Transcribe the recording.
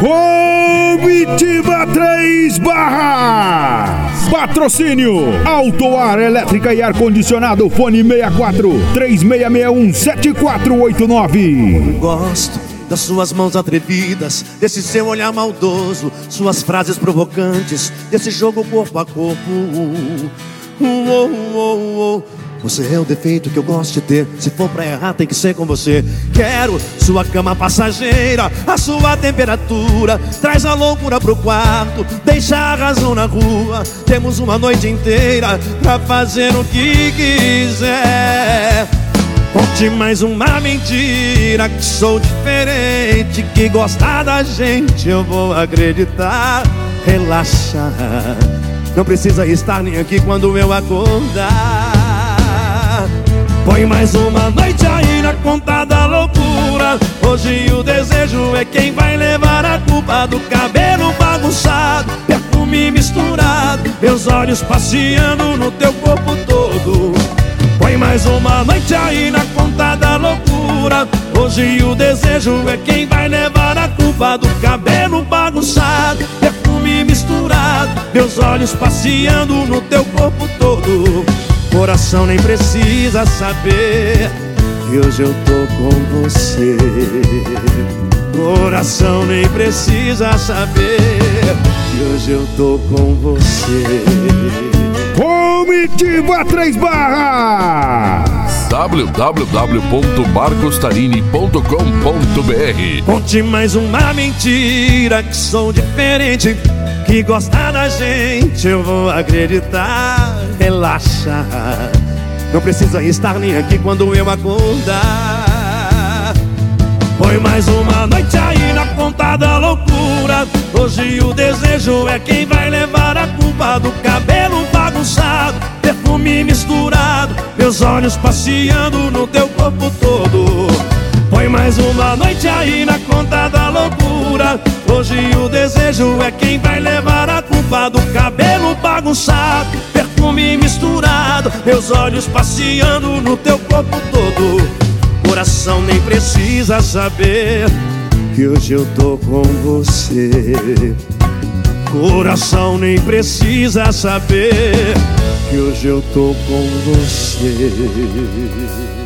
Comitiva 3 Barras. Patrocínio Autoar Elétrica e Ar-Condicionado. Fone 64 3661 7489. Gosto das suas mãos atrevidas, desse seu olhar maldoso, suas frases provocantes, desse jogo corpo a corpo. Você é o defeito que eu gosto de ter. Se for pra errar tem que ser com você. Quero sua cama passageira, a sua temperatura. Traz a loucura pro quarto, deixa a razão na rua. Temos uma noite inteira pra fazer o que quiser. Conte mais uma mentira, que sou diferente, que gostar da gente eu vou acreditar. Relaxa, não precisa estar nem aqui quando eu acordar. Põe mais uma noite aí na conta da loucura. Hoje o desejo é quem vai levar a culpa do cabelo bagunçado, perfume misturado, meus olhos passeando no teu corpo todo. Põe mais uma noite aí na conta da loucura. Hoje o desejo é quem vai levar a culpa do cabelo bagunçado, perfume misturado, meus olhos passeando no teu corpo todo. Coração nem precisa saber que hoje eu tô com você. Coração nem precisa saber que hoje eu tô com você. Comitiva 3 Barras. www.marcostarini.com.br. Conte mais uma mentira, que sou diferente, que gosta da gente eu vou acreditar. Relaxa, não precisa estar nem aqui quando eu acordar. Põe mais uma noite aí na conta da loucura. Hoje o desejo é quem vai levar a culpa do cabelo bagunçado, perfume misturado, meus olhos passeando no teu corpo todo. Põe mais uma noite aí na conta da loucura. Hoje o desejo é quem vai levar a culpa do cabelo bagunçado, perfume misturado, meus olhos passeando no teu corpo todo. Coração nem precisa saber que hoje eu tô com você. Coração nem precisa saber que hoje eu tô com você.